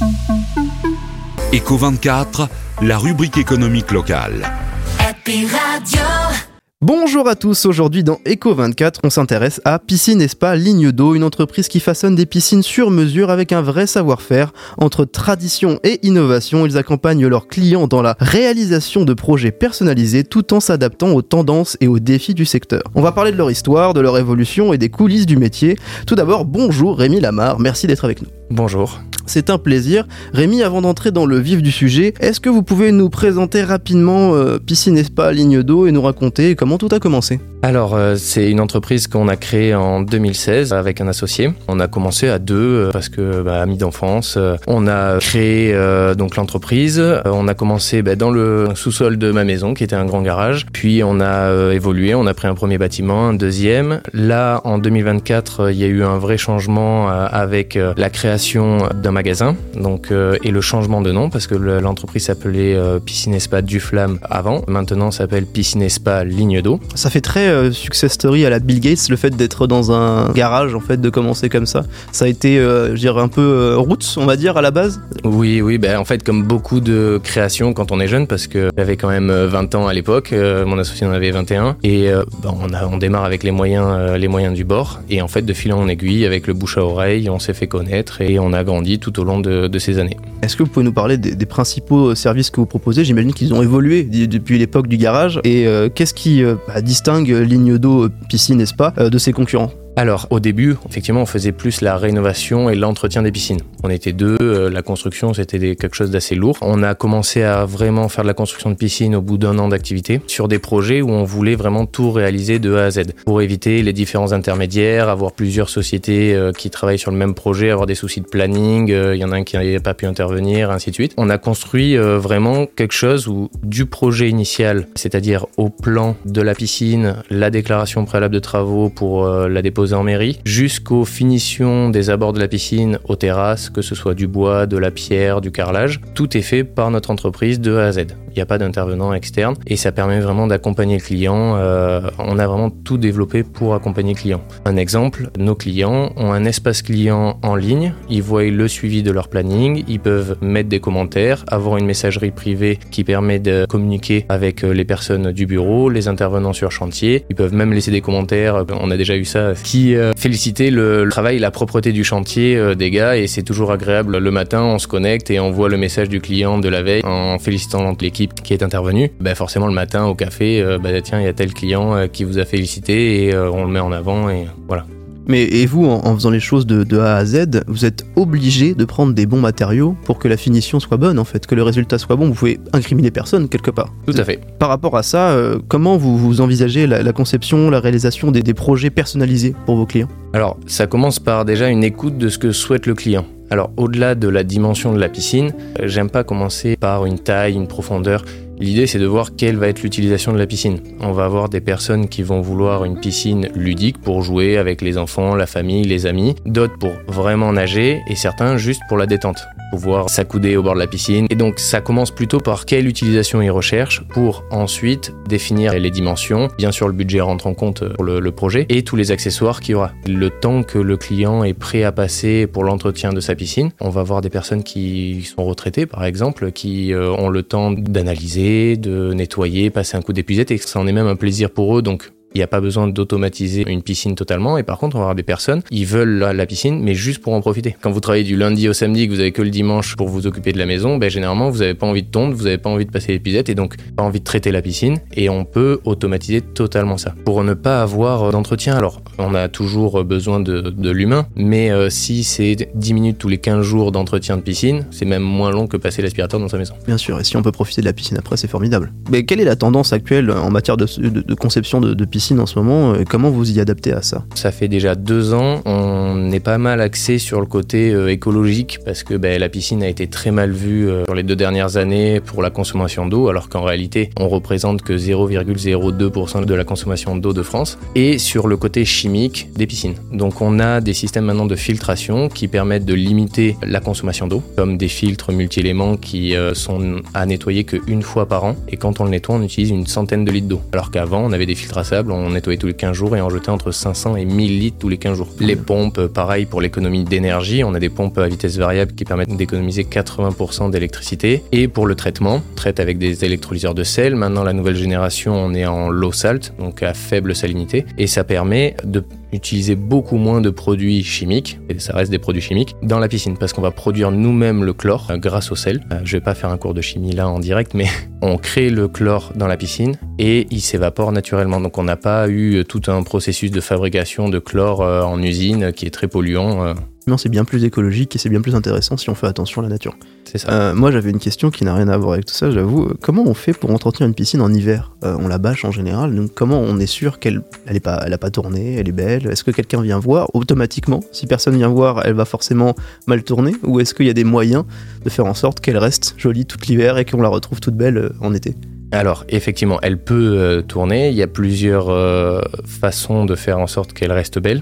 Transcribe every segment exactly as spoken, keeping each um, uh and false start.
Eco vingt-quatre, la rubrique économique locale. Happy Radio. Bonjour à tous, aujourd'hui dans Eco vingt-quatre, on s'intéresse à Piscine et Spa Ligne d'eau, une entreprise qui façonne des piscines sur mesure avec un vrai savoir-faire. Entre tradition et innovation, ils accompagnent leurs clients dans la réalisation de projets personnalisés tout en s'adaptant aux tendances et aux défis du secteur. On va parler de leur histoire, de leur évolution et des coulisses du métier. Tout d'abord, bonjour Rémi Lamarre, merci d'être avec nous. Bonjour. C'est un plaisir. Rémi, avant d'entrer dans le vif du sujet, est-ce que vous pouvez nous présenter rapidement euh, Piscine et Spa Ligne d'eau et nous raconter comment tout a commencé ? Alors, euh, c'est une entreprise qu'on a créée en deux mille seize avec un associé. On a commencé à deux euh, parce que, bah, amis d'enfance, euh, on a créé euh, donc l'entreprise. Euh, on a commencé bah, dans le sous-sol de ma maison qui était un grand garage. Puis on a euh, évolué, on a pris un premier bâtiment, un deuxième. Là, en deux mille vingt-quatre, euh, il y a eu un vrai changement euh, avec euh, la création d'un magasin donc, euh, et le changement de nom parce que le, l'entreprise s'appelait euh, Piscine et Spa du Flamme avant. Maintenant, ça s'appelle Piscine et Spa Ligne d'eau. Ça fait très euh, success story à la Bill Gates, le fait d'être dans un garage, en fait, de commencer comme ça. Ça a été, euh, je dirais, un peu euh, roots, on va dire, à la base. Oui, oui, ben, en fait, comme beaucoup de créations quand on est jeune, parce que j'avais quand même vingt ans à l'époque, euh, mon associé en avait vingt et un, et euh, ben, on, a, on démarre avec les moyens, euh, les moyens du bord, et en fait, de fil en aiguille, avec le bouche à oreille, on s'est fait connaître, et on a grandi tout au long de, de ces années. Est-ce que vous pouvez nous parler des, des principaux services que vous proposez ? J'imagine qu'ils ont évolué d- depuis l'époque du garage. Et euh, qu'est-ce qui euh, bah, distingue Ligne d'eau, Piscine et Spa euh, de ses concurrents ? Alors, au début, effectivement, on faisait plus la rénovation et l'entretien des piscines. On était deux, euh, la construction, c'était des, quelque chose d'assez lourd. On a commencé à vraiment faire de la construction de piscines au bout d'un an d'activité, sur des projets où on voulait vraiment tout réaliser de A à Z, pour éviter les différents intermédiaires, avoir plusieurs sociétés euh, qui travaillent sur le même projet, avoir des soucis de planning, il euh, y en a un qui n'avait pas pu intervenir, ainsi de suite. On a construit euh, vraiment quelque chose où, du projet initial, c'est-à-dire au plan de la piscine, la déclaration préalable de travaux pour euh, la déposer en mairie, jusqu'aux finitions des abords de la piscine, aux terrasses, que ce soit du bois, de la pierre, du carrelage. Tout est fait par notre entreprise de A à Z. Il n'y a pas d'intervenant externe et ça permet vraiment d'accompagner le client. Euh, on a vraiment tout développé pour accompagner le client. Un exemple, nos clients ont un espace client en ligne, ils voient le suivi de leur planning, ils peuvent mettre des commentaires, avoir une messagerie privée qui permet de communiquer avec les personnes du bureau, les intervenants sur chantier. Ils peuvent même laisser des commentaires, on a déjà eu ça, qui euh, féliciter le, le travail, la propreté du chantier euh, des gars, et c'est toujours agréable. Le matin, on se connecte et on voit le message du client de la veille en félicitant l'équipe qui est intervenue. Bah forcément, le matin au café, euh, bah tiens, il y a tel client euh, qui vous a félicité et euh, on le met en avant et voilà. Mais et vous, en, en faisant les choses de, de A à Z, vous êtes obligé de prendre des bons matériaux pour que la finition soit bonne, en fait, que le résultat soit bon. Vous pouvez incriminer personne quelque part. Tout à fait. Par rapport à ça, euh, comment vous, vous envisagez la, la conception, la réalisation des, des projets personnalisés pour vos clients ? Alors, ça commence par déjà une écoute de ce que souhaite le client. Alors, au-delà de la dimension de la piscine, euh, j'aime pas commencer par une taille, une profondeur. L'idée, c'est de voir quelle va être l'utilisation de la piscine. On va avoir des personnes qui vont vouloir une piscine ludique pour jouer avec les enfants, la famille, les amis. D'autres pour vraiment nager et certains juste pour la détente, pouvoir s'accouder au bord de la piscine. Et donc, ça commence plutôt par quelle utilisation ils recherchent pour ensuite définir les dimensions. Bien sûr, le budget rentre en compte pour le, le projet et tous les accessoires qu'il y aura. Le temps que le client est prêt à passer pour l'entretien de sa piscine. On va avoir des personnes qui sont retraitées, par exemple, qui euh, ont le temps d'analyser, de nettoyer, passer un coup d'épuisette et que ça en est même un plaisir pour eux. Donc il n'y a pas besoin d'automatiser une piscine totalement. Et par contre, on va avoir des personnes, ils veulent la, la piscine, mais juste pour en profiter. Quand vous travaillez du lundi au samedi, que vous avez que le dimanche pour vous occuper de la maison, ben, généralement, vous n'avez pas envie de tondre, vous n'avez pas envie de passer l'épuisette et donc pas envie de traiter la piscine. Et on peut automatiser totalement ça. Pour ne pas avoir d'entretien, alors on a toujours besoin de, de l'humain, mais euh, si c'est dix minutes tous les quinze jours d'entretien de piscine, c'est même moins long que passer l'aspirateur dans sa maison. Bien sûr, et si on peut profiter de la piscine après, c'est formidable. Mais quelle est la tendance actuelle en matière de, de, de conception de, de piscine en ce moment, et comment vous y adaptez à ça ? Ça fait déjà deux ans, on est pas mal axé sur le côté euh, écologique parce que ben, la piscine a été très mal vue euh, sur les deux dernières années pour la consommation d'eau, alors qu'en réalité, on représente que zéro virgule zéro deux pour cent de la consommation d'eau de France, et sur le côté chimique des piscines. Donc on a des systèmes maintenant de filtration qui permettent de limiter la consommation d'eau, comme des filtres multi-éléments qui euh, sont à nettoyer qu'une fois par an, et quand on le nettoie, on utilise une centaine de litres d'eau, alors qu'avant, on avait des filtres à sable potable, on nettoyait tous les quinze jours et on jetait entre cinq cents et mille litres tous les quinze jours. Les pompes, pareil pour l'économie d'énergie, on a des pompes à vitesse variable qui permettent d'économiser quatre-vingts pour cent d'électricité. Et pour le traitement, on traite avec des électrolyseurs de sel. Maintenant, la nouvelle génération, on est en low salt, donc à faible salinité. Et ça permet de utiliser beaucoup moins de produits chimiques, et ça reste des produits chimiques, dans la piscine, parce qu'on va produire nous-mêmes le chlore euh, grâce au sel. Euh, je vais pas faire un cours de chimie là en direct, mais on crée le chlore dans la piscine et il s'évapore naturellement. Donc on n'a pas eu tout un processus de fabrication de chlore euh, en usine qui est très polluant. Euh. Non, c'est bien plus écologique et c'est bien plus intéressant si on fait attention à la nature. C'est ça. Euh, moi, j'avais une question qui n'a rien à voir avec tout ça, j'avoue. Comment on fait pour entretenir une piscine en hiver ? euh, On la bâche en général, donc comment on est sûr qu'elle elle est pas, elle a pas tourné, elle est belle ? Est-ce que quelqu'un vient voir automatiquement ? Si personne vient voir, elle va forcément mal tourner ? Ou est-ce qu'il y a des moyens de faire en sorte qu'elle reste jolie toute l'hiver et qu'on la retrouve toute belle euh, en été ? Alors, effectivement, elle peut euh, tourner. Il y a plusieurs euh, façons de faire en sorte qu'elle reste belle.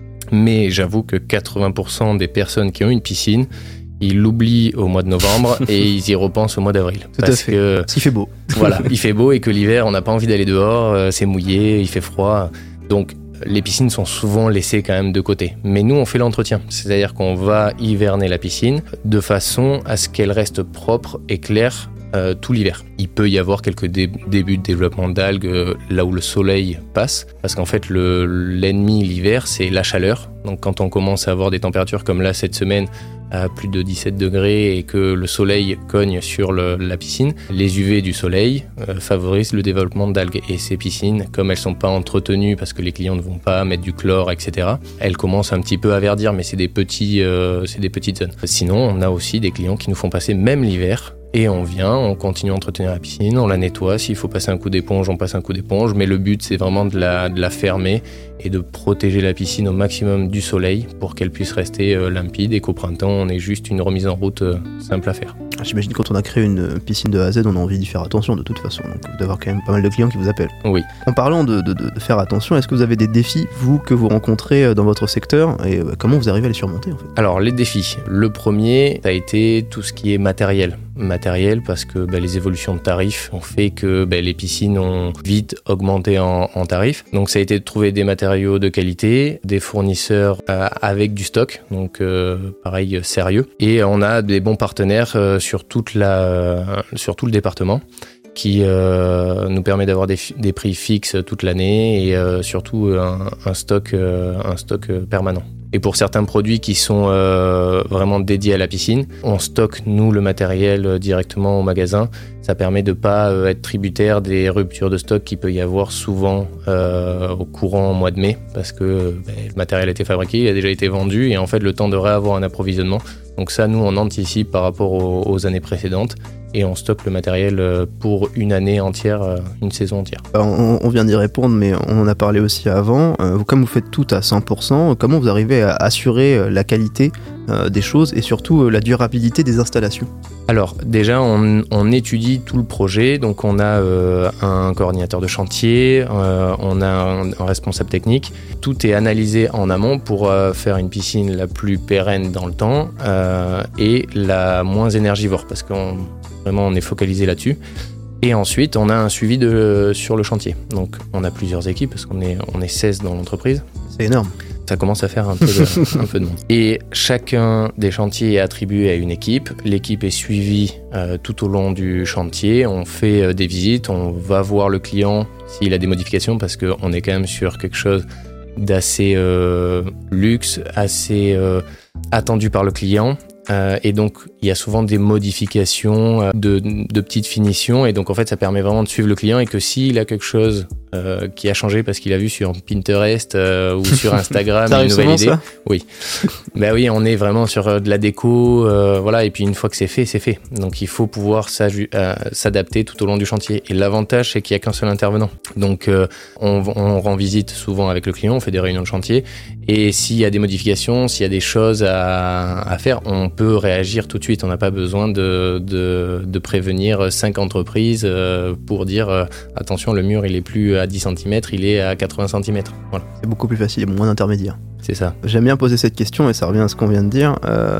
Mais j'avoue que quatre-vingts pour cent des personnes qui ont une piscine, ils l'oublient au mois de novembre et ils y repensent au mois d'avril. Tout parce à fait. que Parce qu'il fait beau. Voilà, il fait beau et que l'hiver, on n'a pas envie d'aller dehors, euh, c'est mouillé, il fait froid. Donc, les piscines sont souvent laissées quand même de côté. Mais nous, on fait l'entretien. C'est-à-dire qu'on va hiverner la piscine de façon à ce qu'elle reste propre et claire Euh, tout l'hiver. Il peut y avoir quelques dé- débuts de développement d'algues euh, là où le soleil passe, parce qu'en fait le, l'ennemi l'hiver c'est la chaleur. Donc quand on commence à avoir des températures comme là cette semaine à plus de dix-sept degrés et que le soleil cogne sur le, la piscine, les U V du soleil euh, favorisent le développement d'algues. Et ces piscines, comme elles sont pas entretenues parce que les clients ne vont pas mettre du chlore, et cetera, elles commencent un petit peu à verdir, mais c'est des petits, euh, c'est des petites zones. Sinon, on a aussi des clients qui nous font passer même l'hiver. Et on vient, on continue à entretenir la piscine, on la nettoie. S'il faut passer un coup d'éponge, on passe un coup d'éponge. Mais le but, c'est vraiment de la, de la fermer et de protéger la piscine au maximum du soleil pour qu'elle puisse rester euh, limpide et qu'au printemps, on ait juste une remise en route euh, simple à faire. J'imagine que quand on a créé une piscine de A à Z, on a envie d'y faire attention de toute façon. Donc d'avoir quand même pas mal de clients qui vous appellent. Oui. En parlant de, de, de faire attention, est-ce que vous avez des défis, vous, que vous rencontrez dans votre secteur et euh, comment vous arrivez à les surmonter en fait ? Alors, les défis. Le premier, ça a été tout ce qui est matériel. Matériel parce que bah, les évolutions de tarifs ont fait que bah, les piscines ont vite augmenté en, en tarifs. Donc ça a été de trouver des matériaux de qualité, des fournisseurs euh, avec du stock, donc euh, pareil sérieux. Et on a des bons partenaires euh, sur, toute la, euh, sur tout le département qui euh, nous permet d'avoir des, des prix fixes toute l'année et euh, surtout un, un stock, euh, un stock euh, permanent. Et pour certains produits qui sont euh, vraiment dédiés à la piscine, on stocke, nous, le matériel euh, directement au magasin. Ça permet de ne pas euh, être tributaire des ruptures de stock qu'il peut y avoir souvent euh, au courant au mois de mai, parce que ben, le matériel a été fabriqué, il a déjà été vendu, et en fait, le temps de réavoir un approvisionnement. Donc ça, nous, on anticipe par rapport aux, aux années précédentes. Et on stocke le matériel pour une année entière, une saison entière. On, on vient d'y répondre, mais on en a parlé aussi avant. Euh, comme vous faites tout à cent pour cent, comment vous arrivez à assurer la qualité euh, des choses et surtout euh, la durabilité des installations ? Alors déjà, on, on étudie tout le projet. Donc on a euh, un coordinateur de chantier, euh, on a un, un responsable technique. Tout est analysé en amont pour euh, faire une piscine la plus pérenne dans le temps euh, et la moins énergivore, parce qu'on Vraiment, on est focalisé là-dessus. Et ensuite, on a un suivi de, sur le chantier. Donc, on a plusieurs équipes, parce qu'on est, on est seize dans l'entreprise. C'est énorme. Ça commence à faire un peu de, un peu de monde. Et chacun des chantiers est attribué à une équipe. L'équipe est suivie euh, tout au long du chantier. On fait euh, des visites, on va voir le client s'il a des modifications, parce qu'on est quand même sur quelque chose d'assez euh, luxe, assez euh, attendu par le client. Euh, et donc, il y a souvent des modifications euh, de, de petites finitions. Et donc, en fait, ça permet vraiment de suivre le client et que s'il a quelque chose euh, qui a changé parce qu'il a vu sur Pinterest euh, ou sur Instagram une nouvelle idée. Ça oui. Ben oui, on est vraiment sur euh, de la déco. Euh, voilà. Et puis, une fois que c'est fait, c'est fait. Donc, il faut pouvoir euh, s'adapter tout au long du chantier. Et l'avantage, c'est qu'il n'y a qu'un seul intervenant. Donc, euh, on, on rend visite souvent avec le client, on fait des réunions de chantier. Et s'il y a des modifications, s'il y a des choses à, à faire, on peut réagir tout de suite. On n'a pas besoin de, de, de prévenir cinq entreprises euh, pour dire euh, attention, le mur il est plus à dix centimètres, il est à quatre-vingts centimètres. Voilà. C'est beaucoup plus facile, il y a moins d'intermédiaires. C'est ça. J'aime bien poser cette question et ça revient à ce qu'on vient de dire. Euh,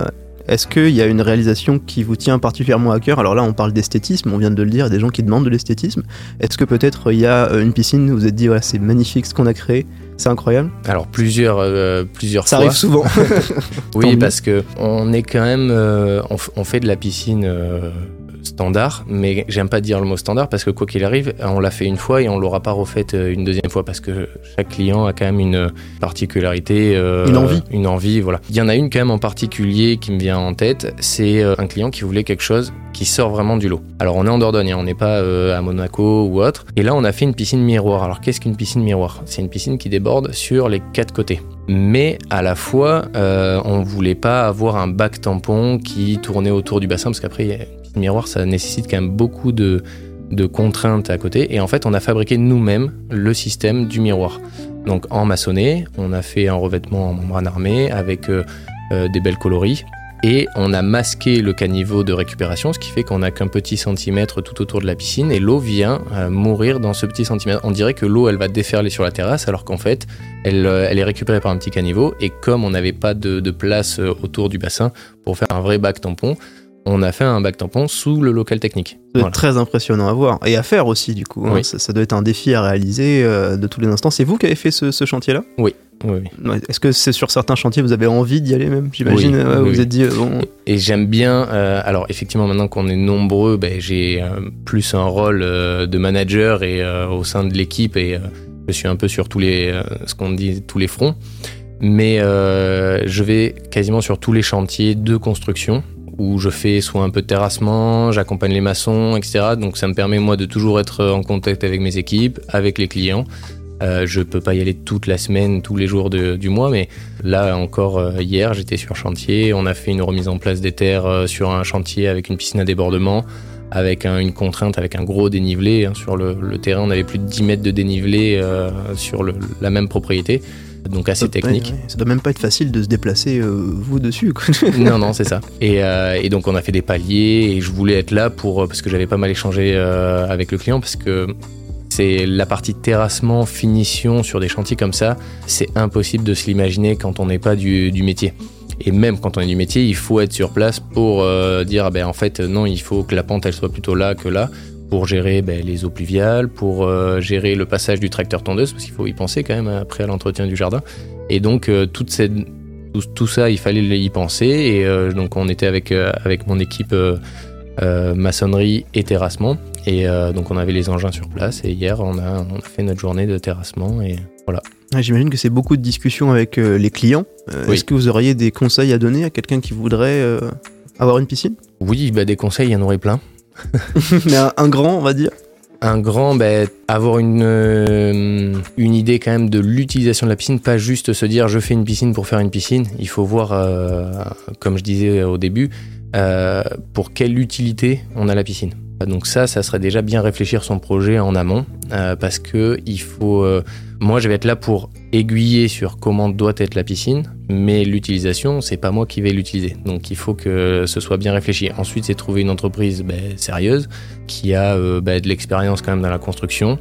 Est-ce qu'il y a une réalisation qui vous tient particulièrement à cœur ? Alors là, on parle d'esthétisme, on vient de le dire, il y a des gens qui demandent de l'esthétisme. Est-ce que peut-être il y a une piscine où vous vous êtes dit, ouais, c'est magnifique ce qu'on a créé, c'est incroyable ? Alors plusieurs, euh, plusieurs Ça fois. arrive souvent. Oui, parce que on est quand même, euh, on, f- on fait de la piscine euh, standard, mais j'aime pas dire le mot standard parce que quoi qu'il arrive, on l'a fait une fois et on l'aura pas refait une deuxième fois parce que chaque client a quand même une particularité, euh, une envie, une envie, voilà. Il y en a une quand même en particulier qui me vient en tête, c'est un client qui voulait quelque chose qui sort vraiment du lot. Alors on est en Dordogne, hein, on n'est pas euh, à Monaco ou autre, et là on a fait une piscine miroir. Alors qu'est-ce qu'une piscine miroir ? C'est une piscine qui déborde sur les quatre côtés. Mais à la fois, euh, on voulait pas avoir un bac tampon qui tournait autour du bassin parce qu'après, une piscine miroir, ça nécessite quand même beaucoup de, de contraintes à côté. Et en fait, on a fabriqué nous-mêmes le système du miroir. Donc en maçonné, on a fait un revêtement en membrane armée avec euh, euh, des belles coloris. Et on a masqué le caniveau de récupération, ce qui fait qu'on n'a qu'un petit centimètre tout autour de la piscine et l'eau vient euh, mourir dans ce petit centimètre. On dirait que l'eau, elle va déferler sur la terrasse, alors qu'en fait, elle, euh, elle est récupérée par un petit caniveau. Et comme on n'avait pas de, de place euh, autour du bassin pour faire un vrai bac tampon, on a fait un bac tampon sous le local technique. Ça doit Voilà. être très impressionnant à voir et à faire aussi du coup. Hein. Oui. Ça, ça doit être un défi à réaliser euh, de tous les instants. C'est vous qui avez fait ce, ce chantier-là ? Oui. Oui, oui. Ouais. Est-ce que c'est sur certains chantiers vous avez envie d'y aller même ? J'imagine. Oui, ouais, oui, vous oui. vous êtes dit euh, bon. Et j'aime bien, euh, alors effectivement maintenant qu'on est nombreux, ben, j'ai euh, plus un rôle euh, de manager et euh, au sein de l'équipe et euh, je suis un peu sur tous les, euh, ce qu'on dit, tous les fronts. Mais euh, je vais quasiment sur tous les chantiers de construction où je fais soit un peu de terrassement, j'accompagne les maçons, et cetera. Donc ça me permet moi de toujours être en contact avec mes équipes, avec les clients. Euh, je peux pas y aller toute la semaine, tous les jours de, du mois, mais là encore euh, hier j'étais sur chantier, on a fait une remise en place des terres euh, sur un chantier avec une piscine à débordement, avec un, une contrainte, avec un gros dénivelé hein, sur le, le terrain, on avait plus de dix mètres de dénivelé euh, sur le, la même propriété, donc assez Ça, technique. ouais, ouais. Ça doit même pas être facile de se déplacer euh, vous dessus. Quoi. Non, non, c'est ça. Et, euh, et donc on a fait des paliers et je voulais être là pour parce que j'avais pas mal échangé euh, avec le client parce que c'est la partie terrassement, finition sur des chantiers comme ça, c'est impossible de se l'imaginer quand on n'est pas du, du métier. Et même quand on est du métier, il faut être sur place pour euh, dire ah ben en fait non, il faut que la pente elle soit plutôt là que là pour gérer ben, les eaux pluviales, pour euh, gérer le passage du tracteur tondeuse parce qu'il faut y penser quand même après à l'entretien du jardin. Et donc euh, toute cette tout, tout ça, il fallait y penser et euh, donc on était avec euh, avec mon équipe euh, euh, maçonnerie et terrassement et euh, donc on avait les engins sur place et hier on a on a fait notre journée de terrassement et voilà. Ouais, j'imagine que c'est beaucoup de discussions avec euh, les clients. Euh, Oui. Est-ce que vous auriez des conseils à donner à quelqu'un qui voudrait euh, avoir une piscine ? Oui, bah, des conseils, il y en aurait plein. Mais un, un grand, on va dire. Un grand, bah, avoir une, euh, une idée quand même de l'utilisation de la piscine, pas juste se dire je fais une piscine pour faire une piscine. Il faut voir, euh, comme je disais au début, euh, pour quelle utilité on a la piscine. Donc ça, ça serait déjà bien réfléchir son projet en amont, euh, parce que il faut. Euh, moi, je vais être là pour aiguiller sur comment doit être la piscine, mais l'utilisation, c'est pas moi qui vais l'utiliser. Donc il faut que ce soit bien réfléchi. Ensuite, c'est trouver une entreprise bah, sérieuse qui a euh, bah, de l'expérience quand même dans la construction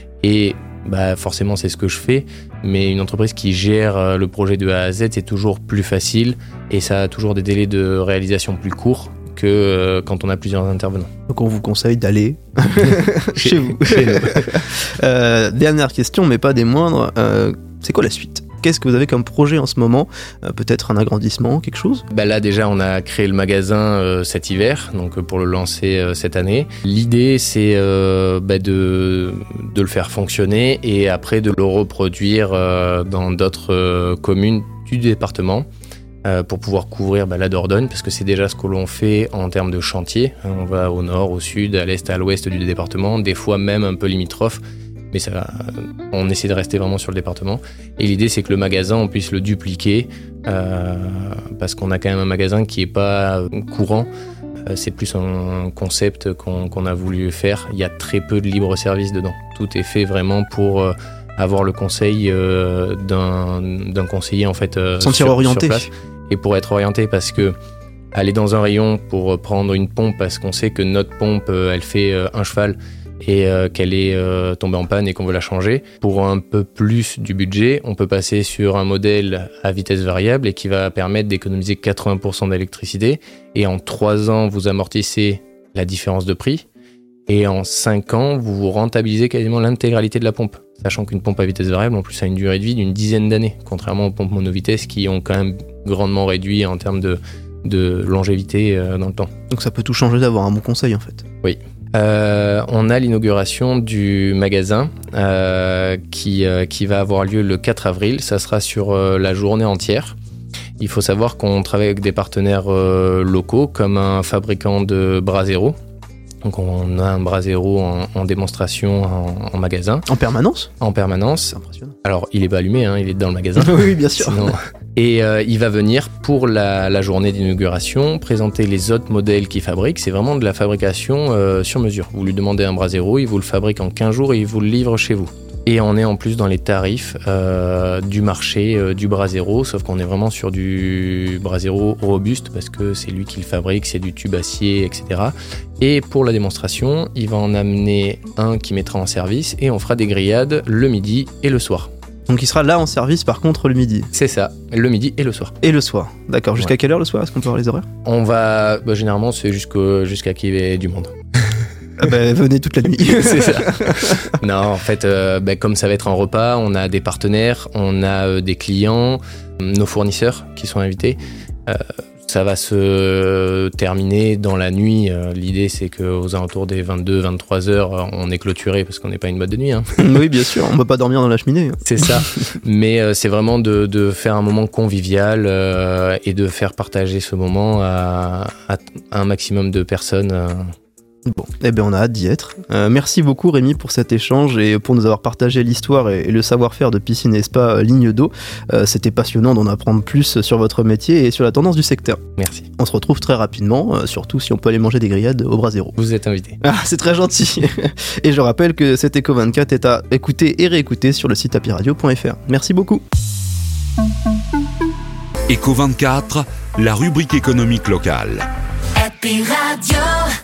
et bah, forcément, c'est ce que je fais. Mais une entreprise qui gère euh, le projet de A à Z, c'est toujours plus facile et ça a toujours des délais de réalisation plus courts que euh, quand on a plusieurs intervenants. Donc on vous conseille d'aller chez vous. Chez nous. Euh, dernière question, mais pas des moindres. Euh, c'est quoi la suite ? Qu'est-ce que vous avez comme projet en ce moment ? euh, Peut-être un agrandissement, quelque chose ? Bah là déjà on a créé le magasin euh, cet hiver, donc euh, pour le lancer euh, cette année. L'idée c'est euh, bah, de, de le faire fonctionner et après de le reproduire euh, dans d'autres euh, communes du département. Euh, pour pouvoir couvrir bah, la Dordogne, parce que c'est déjà ce que l'on fait en termes de chantier. On va au nord, au sud, à l'est, à l'ouest du département, des fois même un peu limitrophe, mais ça, euh, on essaie de rester vraiment sur le département. Et l'idée, c'est que le magasin, on puisse le dupliquer, euh, parce qu'on a quand même un magasin qui n'est pas courant. Euh, c'est plus un concept qu'on, qu'on a voulu faire. Il y a très peu de libre-service dedans. Tout est fait vraiment pour... Euh, avoir le conseil euh, d'un, d'un conseiller en fait euh, Sentir sur, orienté. sur place et pour être orienté parce que aller dans un rayon pour prendre une pompe parce qu'on sait que notre pompe euh, elle fait euh, un cheval et euh, qu'elle est euh, tombée en panne et qu'on veut la changer. Pour un peu plus du budget, on peut passer sur un modèle à vitesse variable et qui va permettre d'économiser quatre-vingts pour cent d'électricité. Et en trois ans, vous amortissez la différence de prix. Et en cinq ans, vous vous rentabilisez quasiment l'intégralité de la pompe. Sachant qu'une pompe à vitesse variable, en plus, a une durée de vie d'une dizaine d'années, contrairement aux pompes monovitesse qui ont quand même grandement réduit en termes de, de longévité euh, dans le temps. Donc ça peut tout changer d'avoir un bon conseil en fait. Oui. Euh, on a l'inauguration du magasin euh, qui, euh, qui va avoir lieu le quatre avril. Ça sera sur euh, la journée entière. Il faut savoir qu'on travaille avec des partenaires euh, locaux comme un fabricant de Brasero. Donc on a un Brasero en, en démonstration en, en magasin. En permanence ? En permanence. C'est impressionnant. Alors il est pas allumé, hein, il est dans le magasin. Oui, bien sûr. Sinon... Et euh, il va venir pour la, la journée d'inauguration présenter les autres modèles qu'il fabrique. C'est vraiment de la fabrication euh, sur mesure. Vous lui demandez un Brasero, il vous le fabrique en quinze jours et il vous le livre chez vous. Et on est en plus dans les tarifs euh, du marché euh, du Brasero, sauf qu'on est vraiment sur du Brasero robuste parce que c'est lui qui le fabrique, c'est du tube acier, et cetera. Et pour la démonstration, il va en amener un qui mettra en service et on fera des grillades le midi et le soir. Donc il sera là en service par contre le midi. C'est ça, le midi et le soir. Et le soir, d'accord. Jusqu'à Ouais. quelle heure le soir ? Est-ce qu'on peut avoir les horaires ? On va, bah, généralement c'est jusqu'au, jusqu'à qu'il y ait du monde. Ah bah, venez toute la nuit. C'est ça. Non, en fait, euh, bah, comme ça va être un repas, on a des partenaires, on a euh, des clients, nos fournisseurs qui sont invités. Euh, ça va se terminer dans la nuit. Euh, l'idée, c'est qu'aux alentours des vingt-deux vingt-trois heures, on est clôturé parce qu'on n'est pas une boîte de nuit. Hein. Oui, bien sûr, on ne peut pas dormir dans la cheminée. C'est ça. Mais euh, c'est vraiment de, de faire un moment convivial euh, et de faire partager ce moment à, à un maximum de personnes. Euh, Bon, eh bien on a hâte d'y être. Euh, merci beaucoup Rémi pour cet échange et pour nous avoir partagé l'histoire et, et le savoir-faire de Piscine et Spa euh, Ligne d'eau. Euh, c'était passionnant d'en apprendre plus sur votre métier et sur la tendance du secteur. Merci. On se retrouve très rapidement, euh, surtout si on peut aller manger des grillades au Brasero. Vous êtes invité. Ah, c'est très gentil. Et je rappelle que cet Eco vingt-quatre est à écouter et réécouter sur le site happy radio point f r. Merci beaucoup. Eco vingt-quatre, la rubrique économique locale. Happy Radio.